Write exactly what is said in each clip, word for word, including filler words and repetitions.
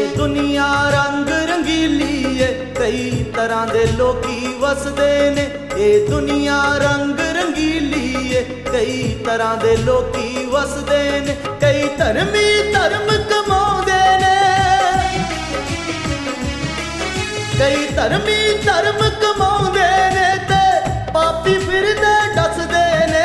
ਦੁਨੀਆ ਰੰਗ ਰੰਗੀਲੀ ਏ, ਕਈ ਤਰ੍ਹਾਂ ਦੇ ਲੋਕੀ ਵਸਦੇ ਨੇ। ਇਹ ਦੁਨੀਆ ਰੰਗ ਰੰਗੀਲੀ ਏ, ਕਈ ਤਰ੍ਹਾਂ ਦੇ ਲੋਕੀ ਵਸਦੇ ਨੇ। ਕਈ ਧਰਮੀ ਧਰਮ ਕਮਾਉਂਦੇ ਨੇ, ਕਈ ਧਰਮੀ ਧਰਮ ਕਮਾਉਂਦੇ ਨੇ, ਤੇ ਪਾਪੀ ਫਿਰਦੇ ਡਸਦੇ ਨੇ।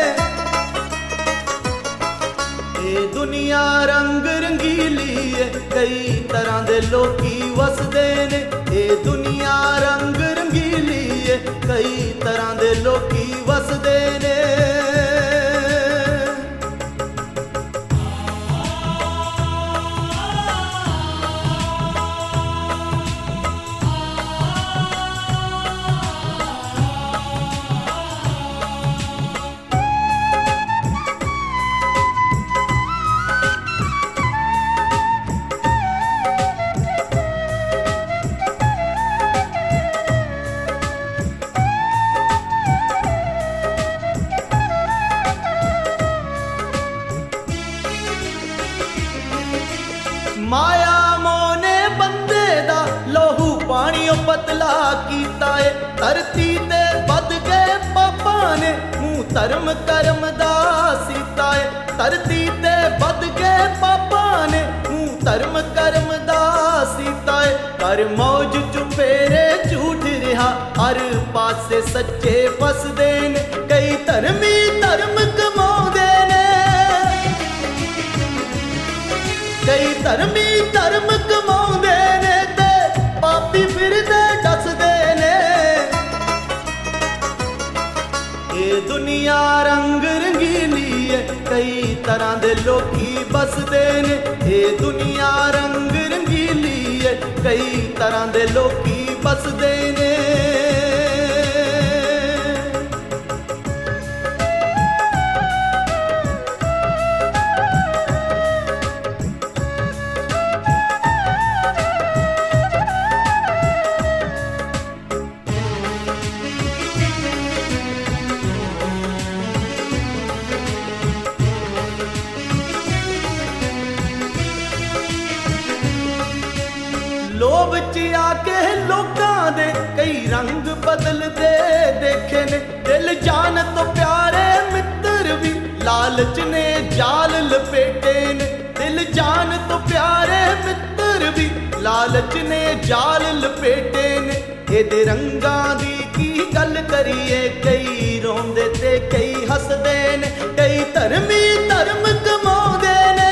ਇਹ ਦੁਨੀਆ ਰੰਗ ਰੰਗੀਲੀ ਏ, ਕਈ ਤਰ੍ਹਾਂ ਦੇ ਲੋਕੀ ਵਸਦੇ ਨੇ। ਇਹ ਦੁਨੀਆ ਰੰਗ ਰੰਗੀਲੀ ਏ, ਕਈ ਤਰ੍ਹਾਂ ਦੇ ਲੋਕੀ ਵਸਦੇ ਨੇ। ਮਾਇਆ ਮੋਹ ਨੇ ਬੰਦੇ ਦਾ ਲਹੂ ਪਾਣੀ ਉਹ ਪਤਲਾ ਕੀਤਾ ਏ। ਧਰਤੀ ਤੇ ਵੱਧ ਗਏ ਪਾਪਾਂ ਨੇ, ਮੂੰਹ ਧਰਮ ਕਰਮ ਦਾ ਸੀਤਾ ਏ। ਧਰਤੀ ਤੇ ਵੱਧ ਗਏ ਪਾਪਾਂ ਨੇ, ਮੂੰਹ ਧਰਮ ਕਰਮ ਦਾ ਸੀਤਾ ਏ। ਕਰ ਮੌਜ ਚੁਫੇਰੇ ਝੂਠ ਰਿਹਾ, ਹਰ ਪਾਸੇ ਸੱਚੇ ਫਸਦੇ ਨੇ। ਕਈ ਧਰਮੀ ਧਰਮ ਕਮਾਉਂਦੇ ਨੇ, ਕਈ ਧਰਮੀ ਧਰਮ ਕਮਾਉਂਦੇ ਨੇ, ਤੇ ਪਾਪੀ ਫਿਰਦੇ ਡਸਦੇ ਨੇ। ਇਹ ਦੁਨੀਆ ਰੰਗ ਰੰਗੀਲੀ ਏ, ਕਈ ਤਰ੍ਹਾਂ ਦੇ ਲੋਕੀ ਬਸਦੇ ਨੇ। ਇਹ ਦੁਨੀਆ ਰੰਗ ਰੰਗੀਲੀ ਏ, ਕਈ ਤਰ੍ਹਾਂ ਦੇ ਲੋਕੀ ਬਸਦੇ ਨੇ। ਲੋਭ ਚ ਆ ਕੇ ਲੋਕਾਂ ਦੇ ਕਈ ਰੰਗ ਬਦਲਦੇ ਦੇਖੇ ਨੇ। ਦਿਲ ਜਾਨ ਤੋਂ ਪਿਆਰੇ ਮਿੱਤਰ ਵੀ ਲਾਲਚ ਨੇ ਜਾਲ ਲਪੇਟੇ ਨੇ। ਦਿਲ ਜਾਨ ਤੋਂ ਪਿਆਰੇ ਮਿੱਤਰ ਵੀ ਲਾਲਚ ਨੇ ਜਾਲ ਲਪੇਟੇ ਨੇ। ਇਹਦੇ ਰੰਗਾਂ ਦੀ ਕੀ ਗੱਲ ਕਰੀਏ, ਕਈ ਰੋਂਦੇ ਤੇ ਕਈ ਹੱਸਦੇ ਨੇ। ਕਈ ਧਰਮੀ ਧਰਮ ਕਮਾਉਂਦੇ ਨੇ,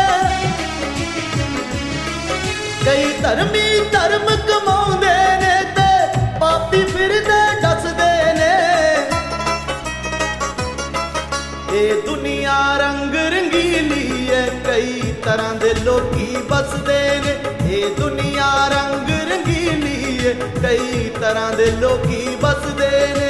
ਕਈ ਧਰਮੀ ਧਰਮ ਕਮਾਉਂਦੇ ਨੇ, ਤੇ ਪਾਪੀ ਫਿਰਦੇ ਡਸਦੇ ਨੇ। ਇਹ ਦੁਨੀਆ ਰੰਗ ਰੰਗੀਲੀ ਏ, ਕਈ ਤਰ੍ਹਾਂ ਦੇ ਲੋਕੀ ਬਸਦੇ ਨੇ। ਇਹ ਦੁਨੀਆ ਰੰਗ ਰੰਗੀਲੀ ਏ, ਕਈ ਤਰ੍ਹਾਂ ਦੇ ਲੋਕੀ ਬਸਦੇ ਨੇ।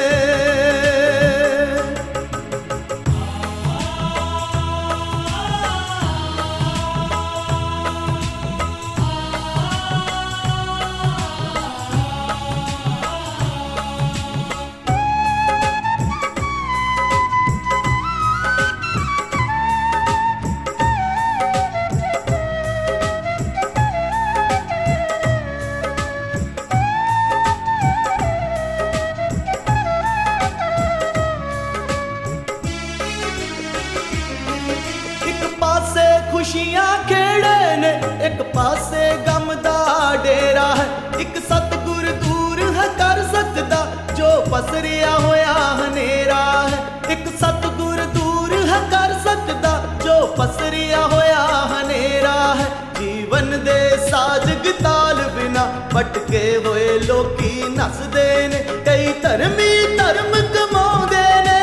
ਖੁਸ਼ੀਆਂ ਖੇੜੇ ਨੇ, ਇੱਕ ਪਾਸੇ ਗਮ ਦਾ ਡੇਰਾ ਹੈ। ਇੱਕ ਸਤਿਗੁਰ ਦੂਰ ਹੈ ਕਰ ਸਕਦਾ, ਜੋ ਪਸਰਿਆ ਹੋਇਆ ਹਨੇਰਾ ਹੈ। ਇੱਕ ਸਤਿਗੁਰ ਦੂਰ ਹੈ ਕਰ ਸਕਦਾ, ਜੋ ਪਸਰਿਆ ਹੋਇਆ ਹਨੇਰਾ ਹੈ। ਜੀਵਨ ਦੇ ਸਾਜ਼ਗ ਤਾਲ ਬਿਨਾ ਭਟਕੇ ਹੋਏ ਲੋਕੀ ਨੱਸਦੇ ਨੇ। ਕਈ ਧਰਮੀ ਧਰਮ ਕਮਾਉਂਦੇ ਨੇ,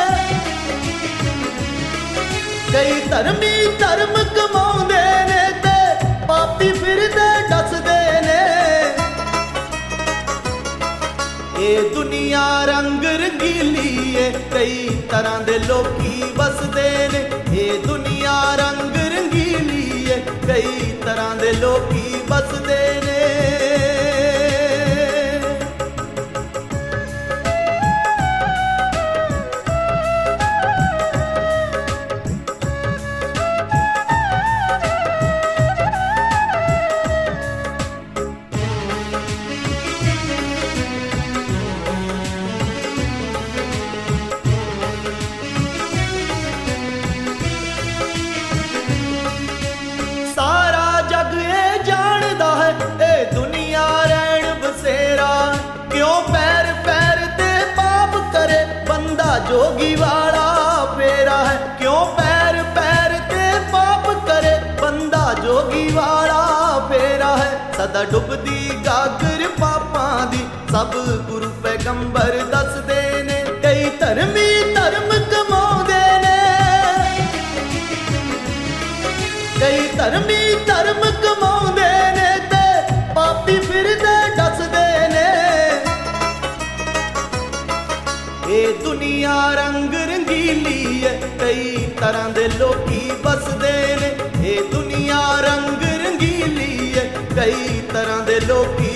ਕਈ ਧਰਮੀ ਧਰਮ ਕਮਾਉਂਦੇ ਨੇ, ਤੇ ਪਾਪੀ ਫਿਰਦੇ ਡਸਦੇ ਨੇ। ਇਹ ਦੁਨੀਆ ਰੰਗ ਰੰਗੀਲੀ ਏ, ਕਈ ਤਰ੍ਹਾਂ ਦੇ ਲੋਕੀ ਵਸਦੇ ਨੇ। ਇਹ ਦੁਨੀਆ ਰੰਗ ਰੰਗੀਲੀ ਏ, ਕਈ ਤਰ੍ਹਾਂ ਦੇ ਲੋਕੀ ਵਸਦੇ ਨੇ। जोगी वाला फेरा है। क्यों पैर पैर ते पाप करे, बंदा जोगी वाला फेरा है। सदा डुबदी गागर पापां दी, सब गुरु पैगंबर दसदे ने। कई धर्मी धर्म कमाउंदे ने, कई धर्मी धर्म कमाउंदे ने, ते पापी फिरदे डसदे ने। ये दुनिया रंग रंगीली है, कई तरह दे लोकी बसदे ने। ये दुनिया रंग रंगीली है, कई तरह दे लोकी